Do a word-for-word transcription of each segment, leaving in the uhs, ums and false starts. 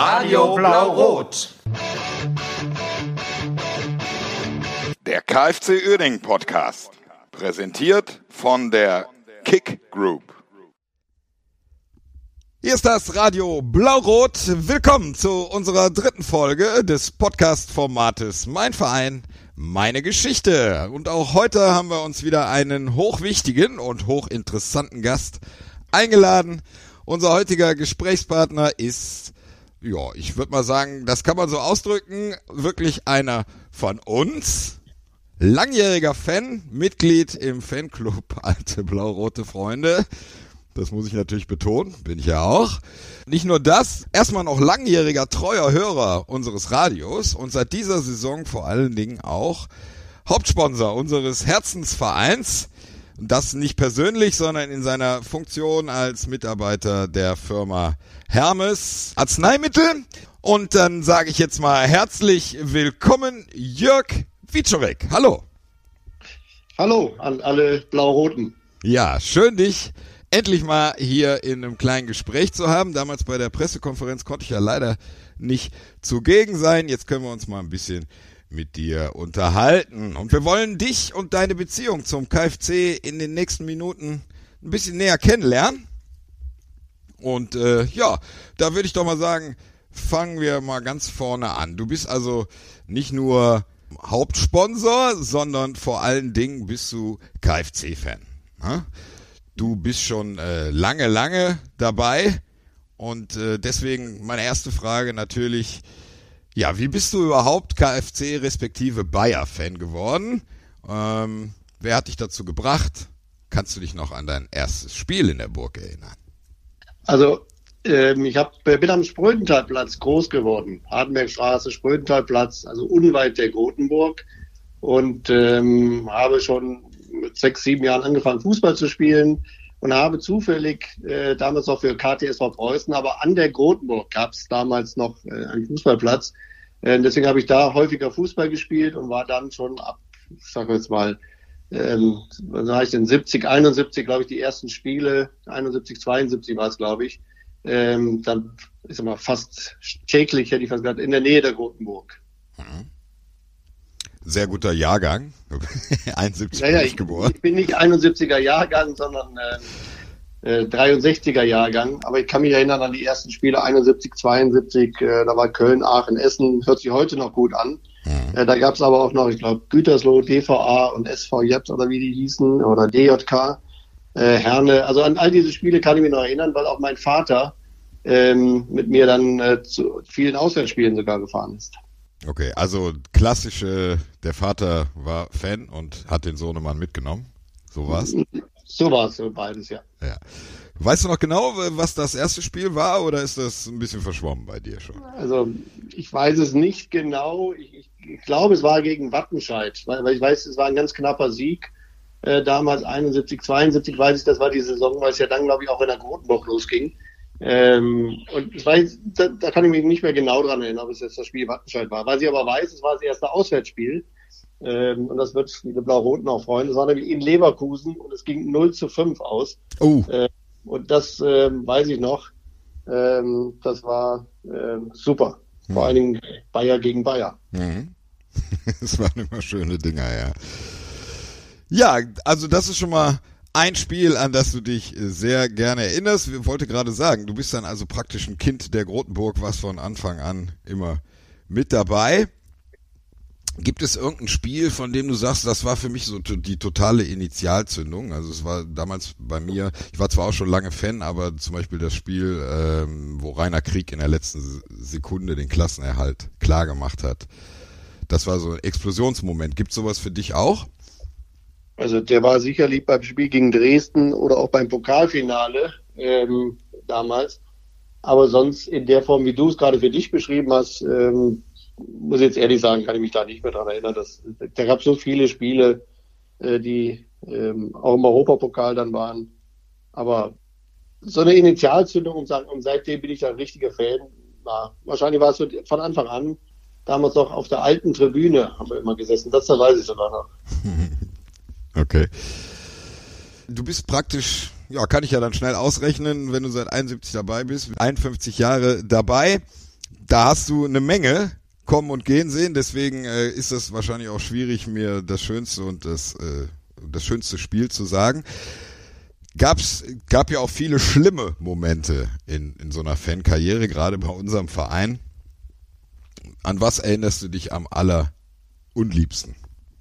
Radio Blau-Rot. Der K F C Uerdingen Podcast. Präsentiert von der Kick Group. Hier ist das Radio Blau-Rot. Willkommen zu unserer dritten Folge des Podcast-Formates Mein Verein, meine Geschichte. Und auch heute haben wir uns wieder einen hochwichtigen und hochinteressanten Gast eingeladen. Unser heutiger Gesprächspartner ist, ja, ich würde mal sagen, das kann man so ausdrücken, wirklich einer von uns. Langjähriger Fan, Mitglied im Fanclub Alte Blau-Rote Freunde. Das muss ich natürlich betonen, bin ich ja auch. Nicht nur das, erstmal noch langjähriger treuer Hörer unseres Radios und seit dieser Saison vor allen Dingen auch Hauptsponsor unseres Herzensvereins. Das nicht persönlich, sondern in seiner Funktion als Mitarbeiter der Firma Hermes Arzneimittel. Und dann sage ich jetzt mal herzlich willkommen, Jörg Wieczorek. Hallo. Hallo an alle Blau-Roten. Ja, schön dich endlich mal hier in einem kleinen Gespräch zu haben. Damals bei der Pressekonferenz konnte ich ja leider nicht zugegen sein. Jetzt können wir uns mal ein bisschen mit dir unterhalten. Und wir wollen dich und deine Beziehung zum K F C in den nächsten Minuten ein bisschen näher kennenlernen. Und äh, ja, da würde ich doch mal sagen, fangen wir mal ganz vorne an. Du bist also nicht nur Hauptsponsor, sondern vor allen Dingen bist du K F C-Fan. Ne? Du bist schon äh, lange, lange dabei und äh, deswegen meine erste Frage natürlich, ja, wie bist du überhaupt K F C respektive Bayer-Fan geworden? Ähm, wer hat dich dazu gebracht? Kannst du dich noch an dein erstes Spiel in der Burg erinnern? Also ähm, ich hab, bin am Sprödentalplatz groß geworden, Hardenbergstraße, Sprödentalplatz, also unweit der Grotenburg und ähm, habe schon mit sechs, sieben Jahren angefangen, Fußball zu spielen und habe zufällig äh, damals noch für K T S V Preußen, aber an der Grotenburg gab es damals noch äh, einen Fußballplatz. Äh, deswegen habe ich da häufiger Fußball gespielt und war dann schon ab, ich sage jetzt mal, ähm, was sag ich denn, siebzig, einundsiebzig, glaube ich, die ersten Spiele, einundsiebzig, zweiundsiebzig war es, glaube ich, ähm, dann, ich sag mal, fast täglich, hätte ich fast gesagt, in der Nähe der Grotenburg. Mhm. Sehr guter Jahrgang. einundsiebzig ja, ja, bin ich ich geboren. Ich bin nicht einundsiebziger Jahrgang, sondern äh, äh, dreiundsechziger Jahrgang. Aber ich kann mich erinnern an die ersten Spiele einundsiebzig, zweiundsiebzig. Äh, da war Köln, Aachen, Essen. Hört sich heute noch gut an. Mhm. Äh, da gab es aber auch noch, ich glaube, Gütersloh, D V A und S V J oder wie die hießen. Oder D J K, äh, Herne. Also an all diese Spiele kann ich mich noch erinnern, weil auch mein Vater ähm, mit mir dann äh, zu vielen Auswärtsspielen sogar gefahren ist. Okay, also klassische, der Vater war Fan und hat den Sohnemann mitgenommen. So war's? So war's, so beides, ja. Ja. Weißt du noch genau, was das erste Spiel war oder ist das ein bisschen verschwommen bei dir schon? Also ich weiß es nicht genau. Ich, ich, ich glaube, es war gegen Wattenscheid, weil, weil ich weiß, es war ein ganz knapper Sieg. Äh, damals einundsiebzig, zweiundsiebzig weiß ich, das war die Saison, weil es ja dann, glaube ich, auch in der Grotenburg losging. Ähm, und ich weiß, da, da kann ich mich nicht mehr genau dran erinnern, ob es jetzt das Spiel Wattenscheid war. Was ich aber weiß, es war das erste Auswärtsspiel. Ähm, und das wird viele Blau-Roten auch freuen. Das war nämlich in Leverkusen und es ging null zu fünf aus. Oh. Äh, und das ähm, weiß ich noch. Ähm, das war ähm, super. Vor mhm. allen Dingen Bayer gegen Bayer. Mhm. Das waren immer schöne Dinger, ja. Ja, also das ist schon mal ein Spiel, an das du dich sehr gerne erinnerst. Ich wollte gerade sagen, du bist dann also praktisch ein Kind der Grotenburg, warst von Anfang an immer mit dabei. Gibt es irgendein Spiel, von dem du sagst, das war für mich so die totale Initialzündung? Also es war damals bei mir, ich war zwar auch schon lange Fan, aber zum Beispiel das Spiel, ähm, wo Rainer Krieg in der letzten Sekunde den Klassenerhalt klar gemacht hat. Das war so ein Explosionsmoment. Gibt es sowas für dich auch? Also der war sicherlich beim Spiel gegen Dresden oder auch beim Pokalfinale ähm, damals. Aber sonst in der Form, wie du es gerade für dich beschrieben hast, ähm, muss ich jetzt ehrlich sagen, kann ich mich da nicht mehr dran erinnern. Dass, da gab es so viele Spiele, äh, die ähm, auch im Europapokal dann waren. Aber so eine Initialzündung und, sagen, und seitdem bin ich da ein richtiger Fan. Na, wahrscheinlich war es so von Anfang an, damals noch auf der alten Tribüne haben wir immer gesessen. Das da weiß ich sogar noch. Okay. Du bist praktisch, ja, kann ich ja dann schnell ausrechnen, wenn du seit einundsiebzig dabei bist, einundfünfzig Jahre dabei. da hast du eine Menge kommen und gehen sehen, deswegen äh, ist es wahrscheinlich auch schwierig, mir das schönste und das, äh, das schönste Spiel zu sagen. Gab's, gab ja auch viele schlimme Momente in, in so einer Fankarriere, gerade bei unserem Verein. An was erinnerst du dich am allerunliebsten?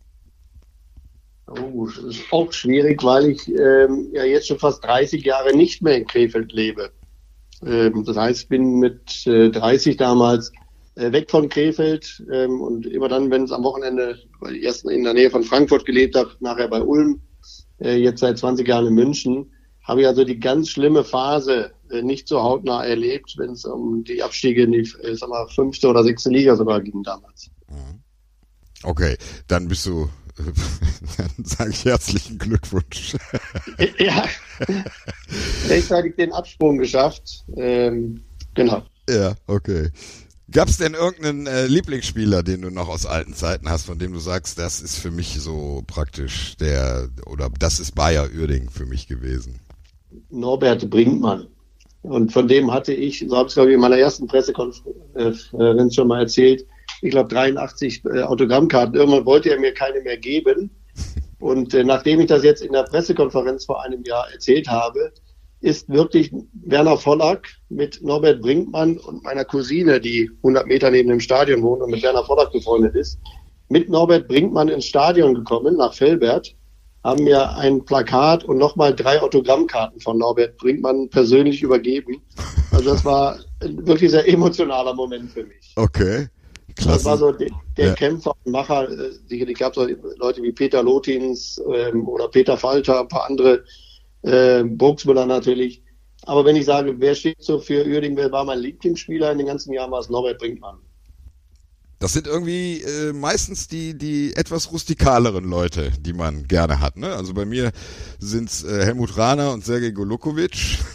Oh, das ist auch schwierig, weil ich ähm, ja jetzt schon fast dreißig Jahre nicht mehr in Krefeld lebe. Ähm, das heißt, ich bin mit äh, dreißig damals äh, weg von Krefeld ähm, und immer dann, wenn es am Wochenende, weil ich erst in der Nähe von Frankfurt gelebt habe, nachher bei Ulm, äh, jetzt seit zwanzig Jahren in München, habe ich also die ganz schlimme Phase äh, nicht so hautnah erlebt, wenn es um die Abstiege in die äh, sag mal, fünfte oder sechste Liga sogar ging damals. Okay, dann bist du, dann sage ich herzlichen Glückwunsch. Ja, rechtzeitig den Absprung geschafft. Ähm, genau. Ja, okay. Gab's denn irgendeinen äh, Lieblingsspieler, den du noch aus alten Zeiten hast, von dem du sagst, das ist für mich so praktisch der, oder das ist Bayer Uerdingen für mich gewesen? Norbert Brinkmann. Und von dem hatte ich, so habe ich es glaube ich in meiner ersten Pressekonferenz schon mal erzählt, ich glaube dreiundachtzig äh, Autogrammkarten. Irgendwann wollte er mir keine mehr geben. Und äh, nachdem ich das jetzt in der Pressekonferenz vor einem Jahr erzählt habe, ist wirklich Werner Vollack mit Norbert Brinkmann und meiner Cousine, die hundert Meter neben dem Stadion wohnt und mit Werner Vollack befreundet ist, mit Norbert Brinkmann ins Stadion gekommen, nach Velbert, haben mir ein Plakat und nochmal drei Autogrammkarten von Norbert Brinkmann persönlich übergeben. Also das war ein wirklich sehr emotionaler Moment für mich. Okay. Klasse. Das war so der, der ja. Kämpfer und Macher. Sicherlich gab es Leute wie Peter Lotins ähm, oder Peter Falter, ein paar andere, äh, Burgsmüller natürlich. Aber wenn ich sage, wer steht so für Uerdingen, wer war mein Lieblingsspieler in den ganzen Jahren, war es Norbert Brinkmann. Das sind irgendwie äh, meistens die die etwas rustikaleren Leute, die man gerne hat. Ne? Also bei mir sind's äh, Helmut Rahner und Sergej Golukovic.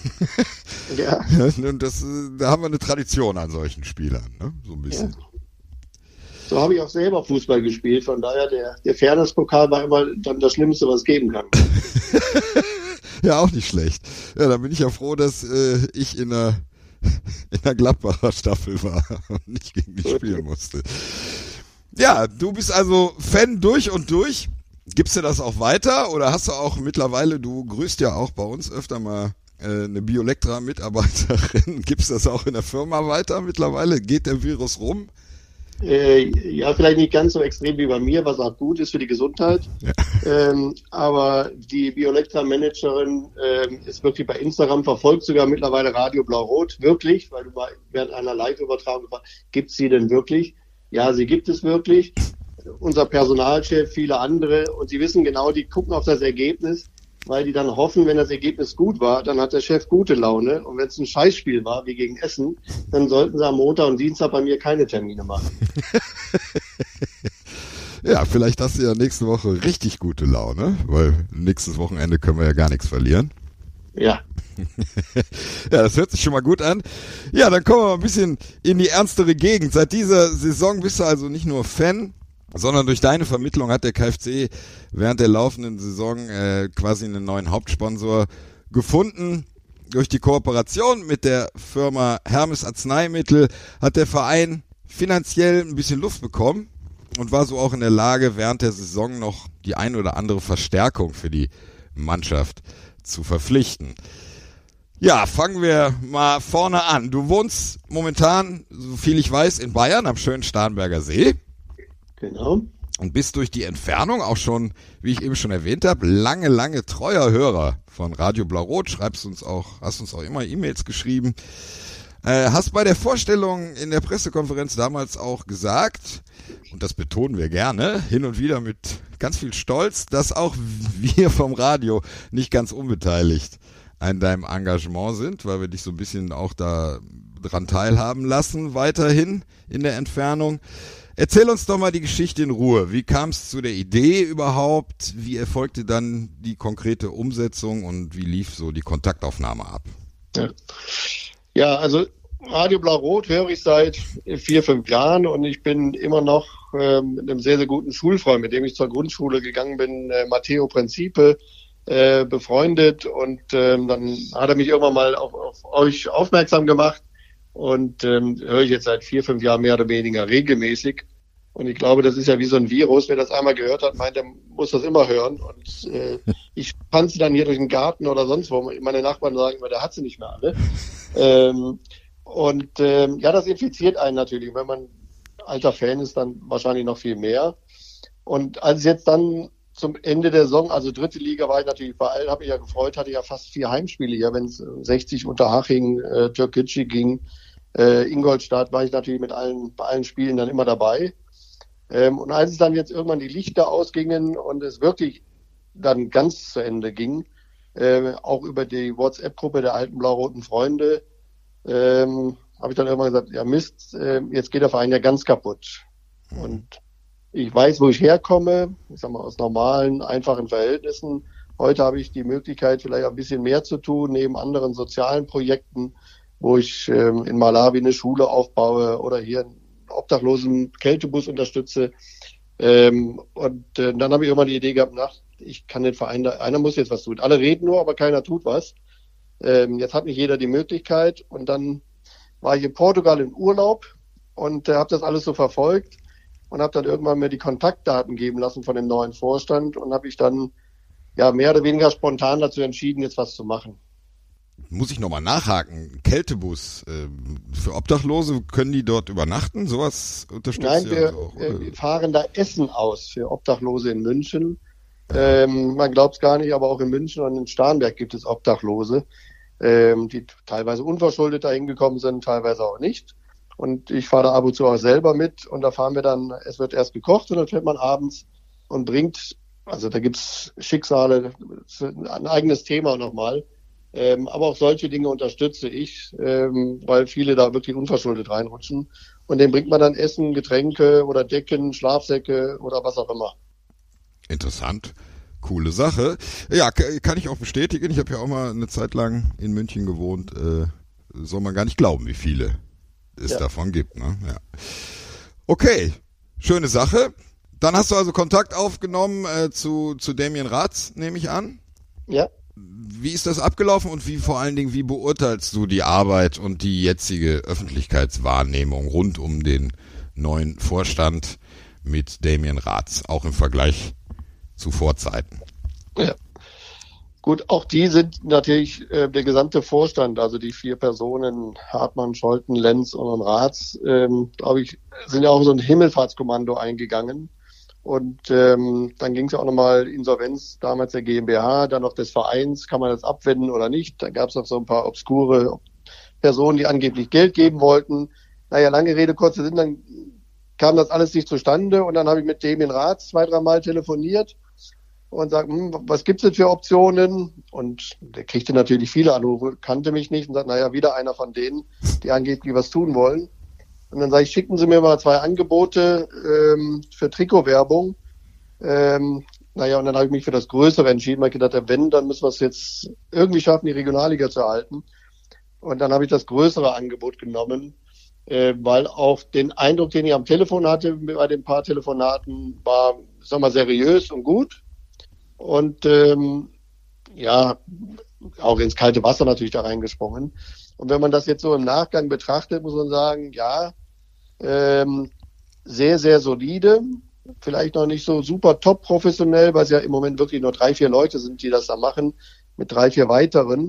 Ja. Und das, da haben wir eine Tradition an solchen Spielern, ne? So ein bisschen. Ja. So habe ich auch selber Fußball gespielt. Von daher, der, der Fairness-Pokal war immer dann das Schlimmste, was es geben kann. Ja, auch nicht schlecht. Ja, dann bin ich ja froh, dass äh, ich in der in der Gladbacher Staffel war und nicht gegen die spielen musste. Ja, du bist also Fan durch und durch. Gibst du das auch weiter oder hast du auch mittlerweile, du grüßt ja auch bei uns öfter mal äh, eine Biolectra-Mitarbeiterin, gibst das auch in der Firma weiter mittlerweile? Geht der Virus rum? Äh, ja, vielleicht nicht ganz so extrem wie bei mir, was auch gut ist für die Gesundheit. Ja. Ähm, aber die Biolectra-Managerin ähm, ist wirklich bei Instagram, verfolgt sogar mittlerweile Radio Blau-Rot, wirklich, weil du mal während einer Live-Übertragung gefragt, gibt es sie denn wirklich? Ja, sie gibt es wirklich. Unser Personalchef, viele andere, und sie wissen genau, die gucken auf das Ergebnis, weil die dann hoffen, wenn das Ergebnis gut war, dann hat der Chef gute Laune. Und wenn es ein Scheißspiel war, wie gegen Essen, dann sollten sie am Montag und Dienstag bei mir keine Termine machen. Ja, vielleicht hast du ja nächste Woche richtig gute Laune, weil nächstes Wochenende können wir ja gar nichts verlieren. Ja. Ja, das hört sich schon mal gut an. Ja, dann kommen wir mal ein bisschen in die ernstere Gegend. Seit dieser Saison bist du also nicht nur Fan, sondern durch deine Vermittlung hat der K F C während der laufenden Saison äh, quasi einen neuen Hauptsponsor gefunden. Durch die Kooperation mit der Firma Hermes Arzneimittel hat der Verein finanziell ein bisschen Luft bekommen und war so auch in der Lage, während der Saison noch die ein oder andere Verstärkung für die Mannschaft zu verpflichten. Ja, fangen wir mal vorne an. Du wohnst momentan, so viel ich weiß, in Bayern am schönen Starnberger See. Genau. Und bist durch die Entfernung auch schon, wie ich eben schon erwähnt habe, lange, lange treuer Hörer von Radio Blau-Rot. Schreibst uns auch, hast uns auch immer E-Mails geschrieben. Äh, hast bei der Vorstellung in der Pressekonferenz damals auch gesagt, und das betonen wir gerne, hin und wieder mit ganz viel Stolz, dass auch wir vom Radio nicht ganz unbeteiligt an deinem Engagement sind, weil wir dich so ein bisschen auch da dran teilhaben lassen, weiterhin in der Entfernung. Erzähl uns doch mal die Geschichte in Ruhe. Wie kam es zu der Idee überhaupt? Wie erfolgte dann die konkrete Umsetzung und wie lief so die Kontaktaufnahme ab? Ja, ja, also Radio Blau-Rot höre ich seit vier, fünf Jahren und ich bin immer noch äh, mit einem sehr, sehr guten Schulfreund, mit dem ich zur Grundschule gegangen bin, äh, Matteo Principe, äh, befreundet und äh, dann hat er mich irgendwann mal auf, auf euch aufmerksam gemacht und ähm, höre ich jetzt seit vier, fünf Jahren mehr oder weniger regelmäßig. Und ich glaube, das ist ja wie so ein Virus. Wer das einmal gehört hat, meint, der muss das immer hören. Und äh, ich tanze dann hier durch den Garten oder sonst wo. Meine Nachbarn sagen immer, der hat sie nicht mehr alle. ähm, und ähm, ja, das infiziert einen natürlich. Wenn man alter Fan ist, dann wahrscheinlich noch viel mehr. Und als jetzt dann zum Ende der Saison, also dritte Liga, war ich natürlich bei allen, habe ich ja gefreut, hatte ja fast vier Heimspiele hier, wenn es sechzig Unterhaching, äh, Türkgücü ging, äh, Ingolstadt, war ich natürlich mit allen, bei allen Spielen dann immer dabei. Ähm, und als es dann jetzt irgendwann die Lichter ausgingen und es wirklich dann ganz zu Ende ging, äh, auch über die WhatsApp-Gruppe der alten blau-roten Freunde, ähm, habe ich dann irgendwann gesagt, ja Mist, äh, jetzt geht der Verein ja ganz kaputt. Mhm. Und ich weiß, wo ich herkomme, ich sag mal aus normalen, einfachen Verhältnissen. Heute habe ich die Möglichkeit, vielleicht ein bisschen mehr zu tun, neben anderen sozialen Projekten, wo ich ähm, in Malawi eine Schule aufbaue oder hier einen obdachlosen Kältebus unterstütze. Ähm, und äh, dann habe ich immer die Idee gehabt, nach, ich kann den Verein, da, einer muss jetzt was tun. Alle reden nur, aber keiner tut was. Ähm, jetzt hat nicht jeder die Möglichkeit. Und dann war ich in Portugal im Urlaub und äh, habe das alles so verfolgt und habe dann irgendwann mir die Kontaktdaten geben lassen von dem neuen Vorstand und habe ich dann ja mehr oder weniger spontan dazu entschieden, jetzt was zu machen. Muss ich nochmal nachhaken, Kältebus, äh, für Obdachlose, können die dort übernachten? Sowas unterstützt Nein, ihr wir, also auch, äh, wir fahren da Essen aus für Obdachlose in München. Ähm, man glaubt es gar nicht, aber auch in München und in Starnberg gibt es Obdachlose, ähm, die teilweise unverschuldet da hingekommen sind, teilweise auch nicht. Und ich fahre da ab und zu auch selber mit und da fahren wir dann, es wird erst gekocht und dann fährt man abends und bringt, also da gibt's Schicksale, ein eigenes Thema nochmal. Ähm, aber auch solche Dinge unterstütze ich, ähm, weil viele da wirklich unverschuldet reinrutschen. Und denen bringt man dann Essen, Getränke oder Decken, Schlafsäcke oder was auch immer. Interessant. Coole Sache. Ja, kann ich auch bestätigen. Ich habe ja auch mal eine Zeit lang in München gewohnt. Äh, soll man gar nicht glauben, wie viele es ja. davon gibt. Ne? Ja. Okay, schöne Sache. Dann hast du also Kontakt aufgenommen äh, zu, zu Damien Raths, nehme ich an. Ja. Wie ist das abgelaufen und wie vor allen Dingen, wie beurteilst du die Arbeit und die jetzige Öffentlichkeitswahrnehmung rund um den neuen Vorstand mit Damien Raths, auch im Vergleich zu Vorzeiten? Ja. Gut, auch die sind natürlich äh, der gesamte Vorstand, also die vier Personen, Hartmann, Scholten, Lenz und Raths, ähm, glaube ich, sind ja auch so ein Himmelfahrtskommando eingegangen. Und ähm, dann ging es ja auch nochmal Insolvenz, damals der GmbH, dann noch des Vereins, kann man das abwenden oder nicht. Da gab es noch so ein paar obskure Personen, die angeblich Geld geben wollten. Naja, lange Rede, kurzer Sinn, dann kam das alles nicht zustande und dann habe ich mit Damien Raths zwei, dreimal telefoniert und sagt, hm, was gibt's denn für Optionen? Und der kriegte natürlich viele Anrufe, kannte mich nicht und sagt, naja, wieder einer von denen, die angeblich was tun wollen. Und dann sage ich, schicken Sie mir mal zwei Angebote ähm, für Trikotwerbung. Ähm, naja, und dann habe ich mich für das Größere entschieden, weil ich gedacht habe, wenn, dann müssen wir es jetzt irgendwie schaffen, die Regionalliga zu erhalten. Und dann habe ich das größere Angebot genommen, äh, weil auch den Eindruck, den ich am Telefon hatte, bei den paar Telefonaten, war, sag mal, seriös und gut. Und ähm, ja, auch ins kalte Wasser natürlich da reingesprungen. Und wenn man das jetzt so im Nachgang betrachtet, muss man sagen, ja, ähm, sehr, sehr solide, vielleicht noch nicht so super top professionell, weil es ja im Moment wirklich nur drei, vier Leute sind, die das da machen, mit drei, vier weiteren.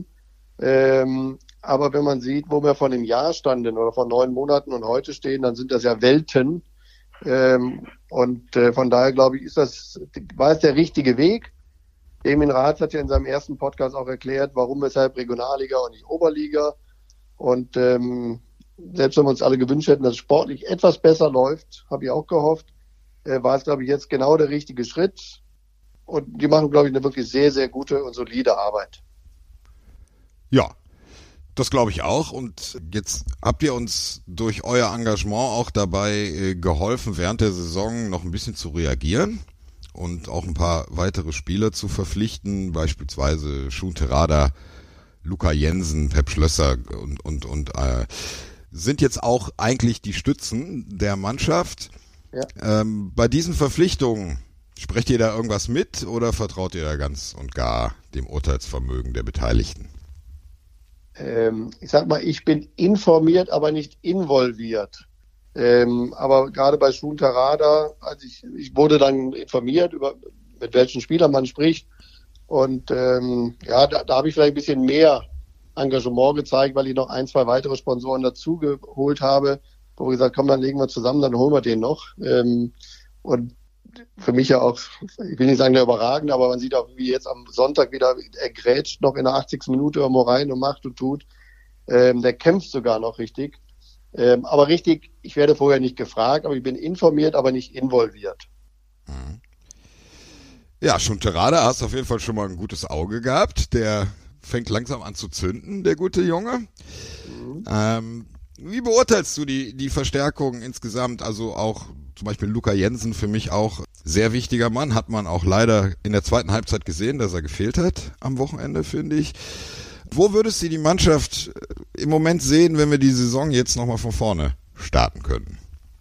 Ähm, aber wenn man sieht, wo wir vor einem Jahr standen oder vor neun Monaten und heute stehen, dann sind das ja Welten. Ähm, und äh, von daher, glaube ich, ist das, war es der richtige Weg. Damien Raths hat ja in seinem ersten Podcast auch erklärt, warum, weshalb Regionalliga und nicht Oberliga. Und ähm, selbst wenn wir uns alle gewünscht hätten, dass es sportlich etwas besser läuft, habe ich auch gehofft, äh, war es, glaube ich, jetzt genau der richtige Schritt. Und die machen, glaube ich, eine wirklich sehr, sehr gute und solide Arbeit. Ja, das glaube ich auch. Und jetzt habt ihr uns durch euer Engagement auch dabei äh, geholfen, während der Saison noch ein bisschen zu reagieren und auch ein paar weitere Spieler zu verpflichten, beispielsweise Shun Terada, Luca Jensen, Pep Schlösser und und und äh, sind jetzt auch eigentlich die Stützen der Mannschaft. Ja. Ähm, bei diesen Verpflichtungen, sprecht ihr da irgendwas mit oder vertraut ihr da ganz und gar dem Urteilsvermögen der Beteiligten? Ähm, ich sag mal, ich bin informiert, aber nicht involviert. Ähm, aber gerade bei Schunterada, also ich, ich wurde dann informiert über mit welchen Spielern man spricht. Und ähm, ja, da, da habe ich vielleicht ein bisschen mehr Engagement gezeigt, weil ich noch ein, zwei weitere Sponsoren dazu geholt habe, wo wir gesagt, komm, dann legen wir zusammen, dann holen wir den noch. Ähm, und für mich ja auch, ich will nicht sagen der überragend, aber man sieht auch, wie jetzt am Sonntag wieder, er grätscht noch in der achtzigsten Minute irgendwo rein und macht und tut. Ähm, der kämpft sogar noch richtig. Ähm, aber richtig, ich werde vorher nicht gefragt, aber ich bin informiert, aber nicht involviert. Mhm. Ja, Schunterada hast auf jeden Fall schon mal ein gutes Auge gehabt. Der fängt langsam an zu zünden, der gute Junge. Mhm. Ähm, wie beurteilst du die, die Verstärkung insgesamt? Also auch zum Beispiel Luca Jensen, für mich auch sehr wichtiger Mann. Hat man auch leider in der zweiten Halbzeit gesehen, dass er gefehlt hat am Wochenende, finde ich. Wo würdest du die Mannschaft im Moment sehen, wenn wir die Saison jetzt nochmal von vorne starten könnten?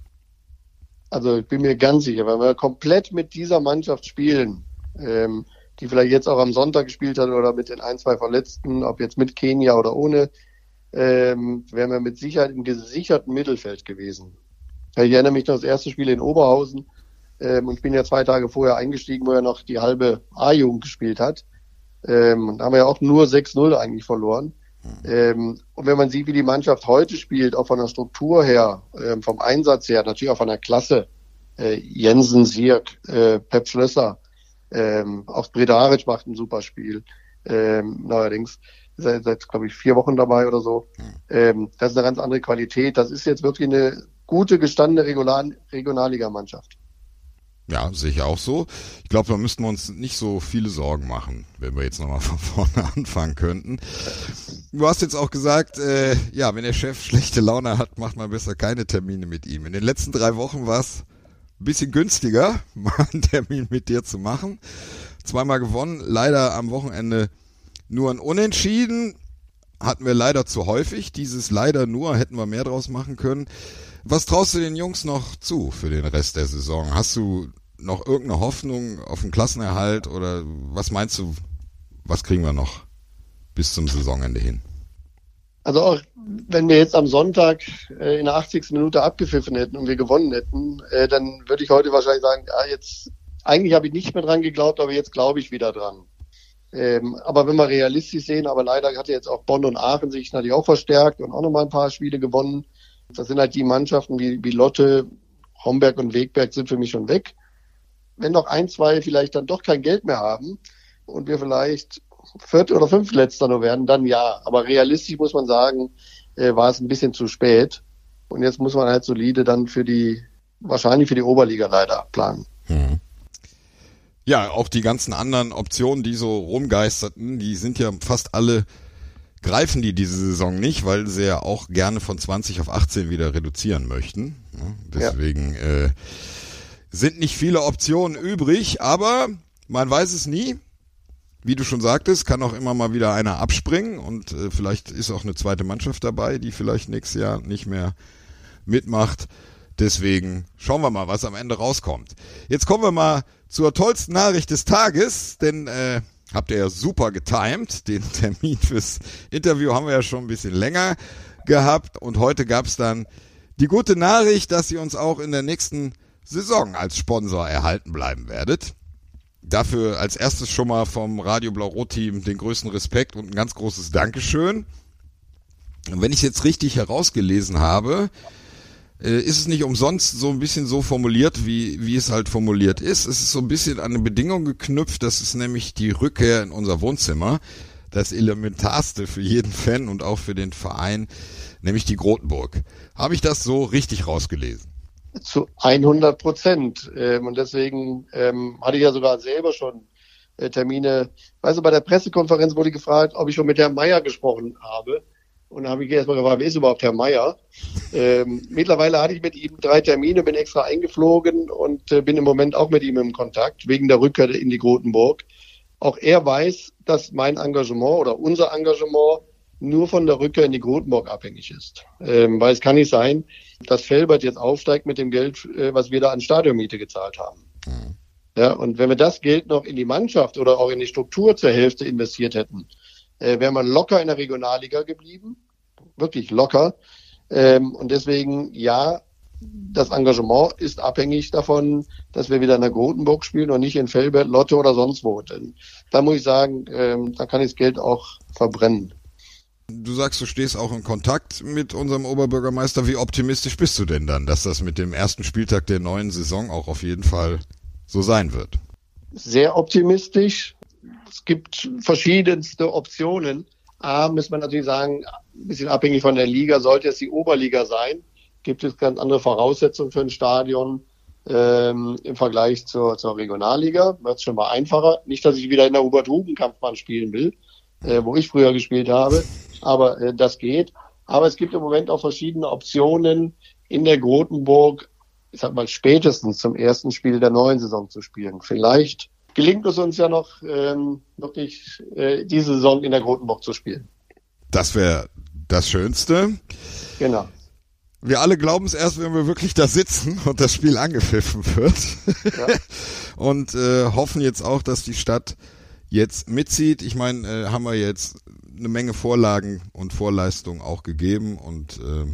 Also ich bin mir ganz sicher, wenn wir komplett mit dieser Mannschaft spielen, ähm, die vielleicht jetzt auch am Sonntag gespielt hat oder mit den ein, zwei Verletzten, ob jetzt mit Kenia oder ohne, ähm, wären wir mit Sicherheit im gesicherten Mittelfeld gewesen. Ich erinnere mich noch an das erste Spiel in Oberhausen ähm, und ich bin ja zwei Tage vorher eingestiegen, wo er noch die halbe A-Jugend gespielt hat. Ähm, und da haben wir ja auch nur sechs null eigentlich verloren. Ähm, und wenn man sieht, wie die Mannschaft heute spielt, auch von der Struktur her, ähm, vom Einsatz her, natürlich auch von der Klasse, äh, Jensen, Sierk, äh, Pep Schlösser, ähm, auch Bredaric macht ein super Spiel, ähm, neuerdings, ist er seit, glaube ich, vier Wochen dabei oder so. Ähm, das ist eine ganz andere Qualität. Das ist jetzt wirklich eine gute, gestandene Regional- Regionalliga-Mannschaft. Ja, sehe ich auch so. Ich glaube, da müssten wir uns nicht so viele Sorgen machen, wenn wir jetzt nochmal von vorne anfangen könnten. Du hast jetzt auch gesagt, äh, ja, wenn der Chef schlechte Laune hat, macht man besser keine Termine mit ihm. In den letzten drei Wochen war es ein bisschen günstiger, mal einen Termin mit dir zu machen. Zweimal gewonnen, leider am Wochenende nur ein Unentschieden. Hatten wir leider zu häufig. Dieses leider nur hätten wir mehr draus machen können. Was traust du den Jungs noch zu für den Rest der Saison? Hast du noch irgendeine Hoffnung auf einen Klassenerhalt oder was meinst du, was kriegen wir noch bis zum Saisonende hin? Also auch wenn wir jetzt am Sonntag äh, in der achtzigsten Minute abgepfiffen hätten und wir gewonnen hätten, äh, dann würde ich heute wahrscheinlich sagen, ja, jetzt eigentlich habe ich nicht mehr dran geglaubt, aber jetzt glaube ich wieder dran. Ähm, aber wenn wir realistisch sehen, aber leider hat jetzt auch Bonn und Aachen sich natürlich auch verstärkt und auch nochmal ein paar Spiele gewonnen. Das sind halt die Mannschaften wie, wie Lotte, Homberg und Wegberg sind für mich schon weg. Wenn noch ein, zwei vielleicht dann doch kein Geld mehr haben und wir vielleicht Viert- oder Fünftletzter nur werden, dann ja. Aber realistisch muss man sagen, äh, war es ein bisschen zu spät. Und jetzt muss man halt solide dann für die, wahrscheinlich für die Oberliga leider planen. Hm. Ja, auch die ganzen anderen Optionen, die so rumgeisterten, die sind ja fast alle, greifen die diese Saison nicht, weil sie ja auch gerne von zwanzig auf achtzehn wieder reduzieren möchten. Deswegen ja. äh, sind nicht viele Optionen übrig, aber man weiß es nie. Wie du schon sagtest, kann auch immer mal wieder einer abspringen und äh, vielleicht ist auch eine zweite Mannschaft dabei, die vielleicht nächstes Jahr nicht mehr mitmacht. Deswegen schauen wir mal, was am Ende rauskommt. Jetzt kommen wir mal zur tollsten Nachricht des Tages, denn äh, habt ihr ja super getimed. Den Termin fürs Interview haben wir ja schon ein bisschen länger gehabt und heute gab es dann die gute Nachricht, dass ihr uns auch in der nächsten Saison als Sponsor erhalten bleiben werdet. Dafür als erstes schon mal vom Radio Blau-Rot-Team den größten Respekt und ein ganz großes Dankeschön. Und wenn ich es jetzt richtig herausgelesen habe, äh, ist es nicht umsonst so ein bisschen so formuliert, wie, wie es halt formuliert ist. Es ist so ein bisschen an eine Bedingung geknüpft, das ist nämlich die Rückkehr in unser Wohnzimmer. Das Elementarste für jeden Fan und auch für den Verein, nämlich die Grotenburg. Habe ich das so richtig rausgelesen? Zu hundert Prozent. Ähm, und deswegen ähm, hatte ich ja sogar selber schon äh, Termine. Weißt du, bei der Pressekonferenz wurde gefragt, ob ich schon mit Herrn Meier gesprochen habe. Und da habe ich erst mal gefragt, wer ist überhaupt Herr Meier? Ähm, mittlerweile hatte ich mit ihm drei Termine, bin extra eingeflogen und äh, bin im Moment auch mit ihm im Kontakt, wegen der Rückkehr in die Grotenburg. Auch er weiß, dass mein Engagement oder unser Engagement nur von der Rückkehr in die Grotenburg abhängig ist. Ähm, weil es kann nicht sein, dass Velbert jetzt aufsteigt mit dem Geld, äh, was wir da an Stadionmiete gezahlt haben. Mhm. Ja, und wenn wir das Geld noch in die Mannschaft oder auch in die Struktur zur Hälfte investiert hätten, äh, wäre man locker in der Regionalliga geblieben. Wirklich locker. Ähm, und deswegen, ja, das Engagement ist abhängig davon, dass wir wieder in der Grotenburg spielen und nicht in Velbert, Lotte oder sonst wo. Denn da muss ich sagen, ähm, da kann ich das Geld auch verbrennen. Du sagst, du stehst auch in Kontakt mit unserem Oberbürgermeister. Wie optimistisch bist du denn dann, dass das mit dem ersten Spieltag der neuen Saison auch auf jeden Fall so sein wird? Sehr optimistisch. Es gibt verschiedenste Optionen. A, muss man natürlich sagen, ein bisschen abhängig von der Liga, sollte es die Oberliga sein, gibt es ganz andere Voraussetzungen für ein Stadion ähm, im Vergleich zur, zur Regionalliga. Wird es schon mal einfacher. Nicht, dass ich wieder in der Hubert-Huben-Kampfbahn spielen will, äh, wo ich früher gespielt habe, aber äh, das geht. Aber es gibt im Moment auch verschiedene Optionen in der Grotenburg, ich sag mal spätestens zum ersten Spiel der neuen Saison zu spielen. Vielleicht gelingt es uns ja noch, ähm, wirklich äh, diese Saison in der Grotenburg zu spielen. Das wäre das Schönste. Genau. Wir alle glauben es erst, wenn wir wirklich da sitzen und das Spiel angepfiffen wird. Ja. Und äh, hoffen jetzt auch, dass die Stadt jetzt mitzieht. Ich meine, äh, haben wir jetzt eine Menge Vorlagen und Vorleistungen auch gegeben und äh,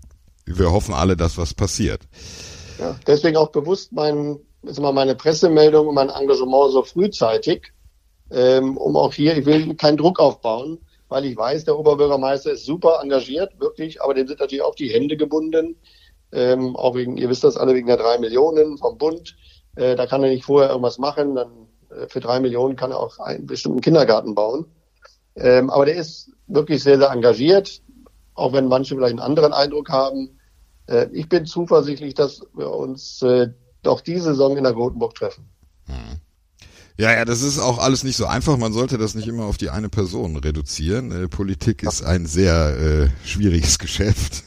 wir hoffen alle, dass was passiert. Ja, deswegen auch bewusst mein, ist immer meine Pressemeldung und mein Engagement so frühzeitig, ähm, um auch hier, ich will keinen Druck aufbauen, weil ich weiß, der Oberbürgermeister ist super engagiert, wirklich, aber dem sind natürlich auch die Hände gebunden, ähm, auch wegen, ihr wisst das alle, wegen der drei Millionen vom Bund, äh, da kann er nicht vorher irgendwas machen, dann äh, für drei Millionen kann er auch einen bestimmten Kindergarten bauen, ähm, aber der ist wirklich sehr, sehr engagiert, auch wenn manche vielleicht einen anderen Eindruck haben. Äh, ich bin zuversichtlich, dass wir uns äh, doch diese Saison in der Grotenburg treffen. Hm. Ja, ja, das ist auch alles nicht so einfach. Man sollte das nicht immer auf die eine Person reduzieren. Äh, Politik ist ein sehr äh, schwieriges Geschäft.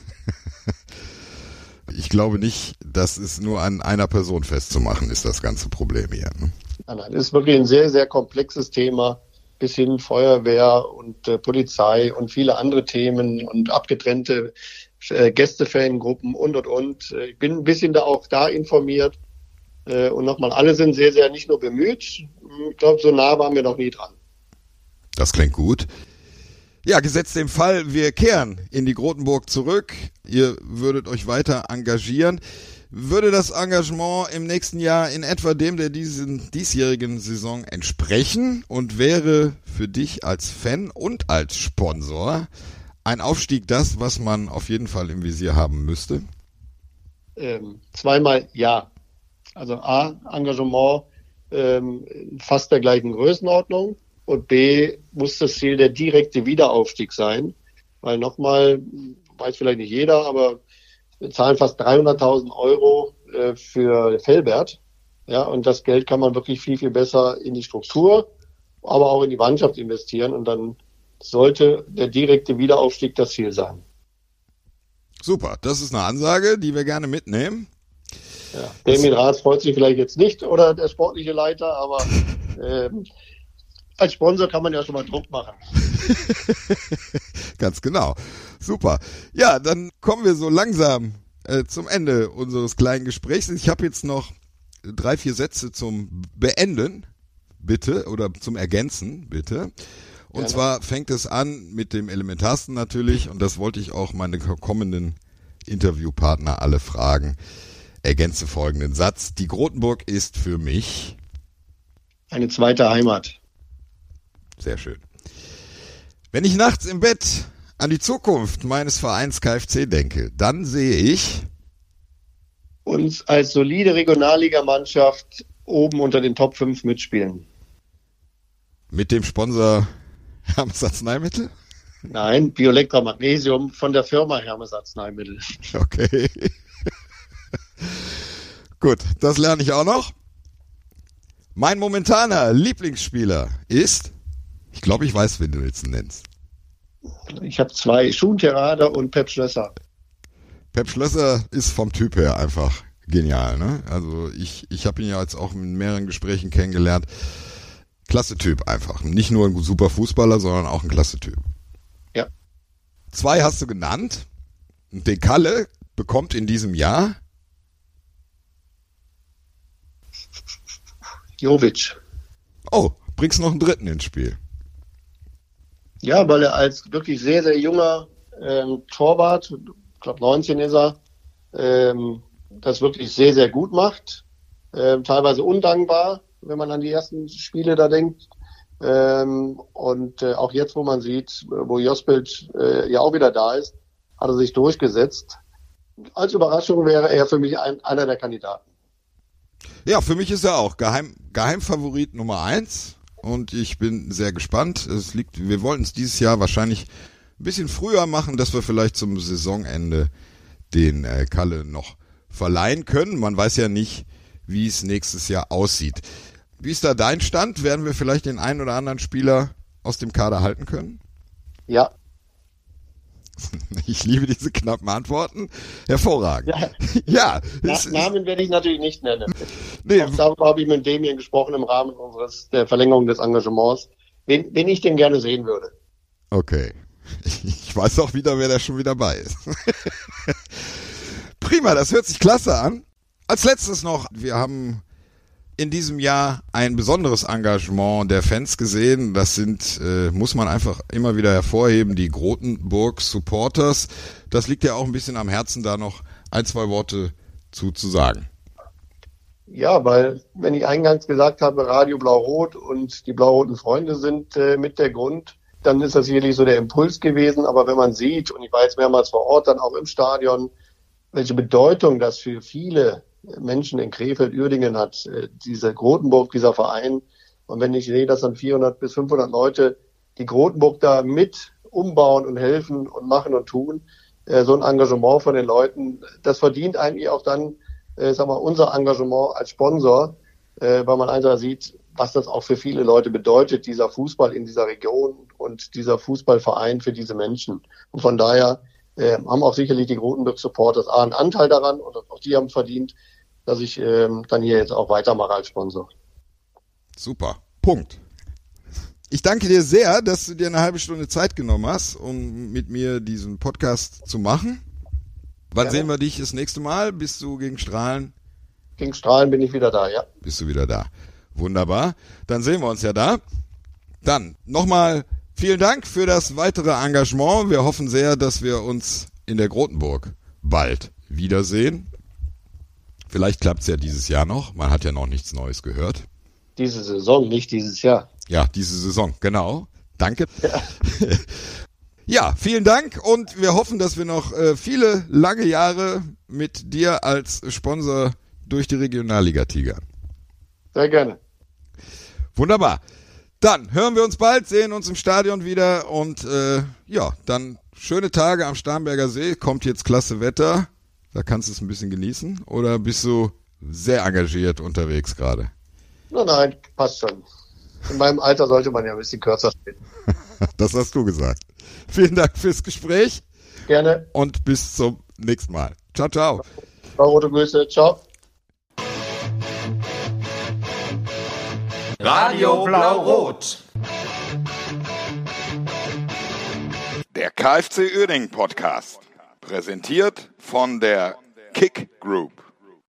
Ich glaube nicht, dass es nur an einer Person festzumachen ist, das ganze Problem hier. Ne? Nein, nein, es ist wirklich ein sehr, sehr komplexes Thema, bis hin Feuerwehr und äh, Polizei und viele andere Themen und abgetrennte äh, Gästefangruppen und, und, und. Ich bin ein bisschen da auch da informiert. Äh, und nochmal, alle sind sehr, sehr nicht nur bemüht. Ich glaube, so nah waren wir noch nie dran. Das klingt gut. Ja, gesetzt dem Fall, wir kehren in die Grotenburg zurück. Ihr würdet euch weiter engagieren. Würde das Engagement im nächsten Jahr in etwa dem der diesen diesjährigen Saison entsprechen und wäre für dich als Fan und als Sponsor ein Aufstieg das, was man auf jeden Fall im Visier haben müsste? Ähm, zweimal ja. Also A, Engagement ähm, fast der gleichen Größenordnung und B, muss das Ziel der direkte Wiederaufstieg sein, weil nochmal, weiß vielleicht nicht jeder, aber wir zahlen fast dreihunderttausend Euro äh, für Velbert, ja, und das Geld kann man wirklich viel, viel besser in die Struktur, aber auch in die Mannschaft investieren und dann sollte der direkte Wiederaufstieg das Ziel sein. Super, das ist eine Ansage, die wir gerne mitnehmen. Ja, Damien Rath freut sich vielleicht jetzt nicht oder der sportliche Leiter, aber ähm, als Sponsor kann man ja schon mal Druck machen. Ganz genau. Super. Ja, dann kommen wir so langsam äh, zum Ende unseres kleinen Gesprächs. Ich habe jetzt noch drei, vier Sätze zum Beenden, bitte, oder zum Ergänzen, bitte. Und Gerne. zwar fängt es an mit dem Elementarsten natürlich, und das wollte ich auch meine kommenden Interviewpartner alle fragen. Ergänze folgenden Satz. Die Grotenburg ist für mich eine zweite Heimat. Sehr schön. Wenn ich nachts im Bett an die Zukunft meines Vereins K F C denke, dann sehe ich uns als solide Regionalligamannschaft oben unter den Top fünf mitspielen. Mit dem Sponsor Hermes Arzneimittel? Nein, Biolectra Magnesium von der Firma Hermes Arzneimittel. Okay. Gut, das lerne ich auch noch. Mein momentaner Lieblingsspieler ist, ich glaube, ich weiß, wen du jetzt nennst. Ich habe zwei, Schunterada und Pep Schlösser. Pep Schlösser ist vom Typ her einfach genial, ne? Also ich, ich habe ihn ja jetzt auch in mehreren Gesprächen kennengelernt. Klasse Typ einfach. Nicht nur ein super Fußballer, sondern auch ein klasse Typ. Ja. Zwei hast du genannt. Den Kalle bekommt in diesem Jahr Jovic. Oh, bringst noch einen dritten ins Spiel. Ja, weil er als wirklich sehr, sehr junger ähm, Torwart, ich glaube neunzehn ist er, ähm, das wirklich sehr, sehr gut macht. Ähm, teilweise undankbar, wenn man an die ersten Spiele da denkt. Ähm, und äh, auch jetzt, wo man sieht, wo Josbild äh, ja auch wieder da ist, hat er sich durchgesetzt. Als Überraschung wäre er für mich ein, einer der Kandidaten. Ja, für mich ist er auch Geheim, Geheimfavorit Nummer eins. Und ich bin sehr gespannt. Es liegt, wir wollten es dieses Jahr wahrscheinlich ein bisschen früher machen, dass wir vielleicht zum Saisonende den äh, Kalle noch verleihen können. Man weiß ja nicht, wie es nächstes Jahr aussieht. Wie ist da dein Stand? Werden wir vielleicht den einen oder anderen Spieler aus dem Kader halten können? Ja. Ich liebe diese knappen Antworten. Hervorragend. Ja. Ja. Na, es, Namen werde ich natürlich nicht nennen. Nee. Auch darüber habe ich mit Damien gesprochen im Rahmen unseres der Verlängerung des Engagements, wen, wen ich denn gerne sehen würde. Okay. Ich weiß auch wieder, wer da schon wieder bei ist. Prima, das hört sich klasse an. Als letztes noch, wir haben in diesem Jahr ein besonderes Engagement der Fans gesehen. Das sind, äh, muss man einfach immer wieder hervorheben, die Grotenburg Supporters. Das liegt ja auch ein bisschen am Herzen, da noch ein, zwei Worte zu, zu sagen. Ja, weil, wenn ich eingangs gesagt habe, Radio Blau-Rot und die blau-roten Freunde sind äh, mit der Grund, dann ist das sicherlich so der Impuls gewesen. Aber wenn man sieht, und ich war jetzt mehrmals vor Ort, dann auch im Stadion, welche Bedeutung das für viele Menschen in Krefeld, Uerdingen hat, äh, diese Grotenburg, dieser Verein. Und wenn ich sehe, dass dann vierhundert bis fünfhundert Leute die Grotenburg da mit umbauen und helfen und machen und tun, äh, so ein Engagement von den Leuten, das verdient eigentlich auch dann, äh, sag mal, unser Engagement als Sponsor, äh, weil man einfach sieht, was das auch für viele Leute bedeutet, dieser Fußball in dieser Region und dieser Fußballverein für diese Menschen. Und von daher äh, haben auch sicherlich die Grotenburg Supporters einen Anteil daran und auch die haben verdient, dass ich ähm, dann hier jetzt auch weitermache als Sponsor. Super. Punkt. Ich danke dir sehr, dass du dir eine halbe Stunde Zeit genommen hast, um mit mir diesen Podcast zu machen. Wann Gerne. sehen wir dich das nächste Mal? Bist du gegen Strahlen? Gegen Strahlen bin ich wieder da, ja. Bist du wieder da. Wunderbar. Dann sehen wir uns ja da. Dann nochmal vielen Dank für das weitere Engagement. Wir hoffen sehr, dass wir uns in der Grotenburg bald wiedersehen. Vielleicht klappt es ja dieses Jahr noch. Man hat ja noch nichts Neues gehört. Diese Saison, nicht dieses Jahr. Ja, diese Saison, genau. Danke. Ja, ja, vielen Dank und wir hoffen, dass wir noch äh, viele lange Jahre mit dir als Sponsor durch die Regionalliga tigern. Sehr gerne. Wunderbar. Dann hören wir uns bald, sehen uns im Stadion wieder und äh, ja, dann schöne Tage am Starnberger See. Kommt jetzt klasse Wetter. Da kannst du es ein bisschen genießen. Oder bist du sehr engagiert unterwegs gerade? Nein, nein, passt schon. In meinem Alter sollte man ja ein bisschen kürzer stehen. Das hast du gesagt. Vielen Dank fürs Gespräch. Gerne. Und bis zum nächsten Mal. Ciao, ciao. Blau-rote Grüße. Ciao. Radio Blau-Rot. Der K F C Uerdingen Podcast. Präsentiert von der Kick Group.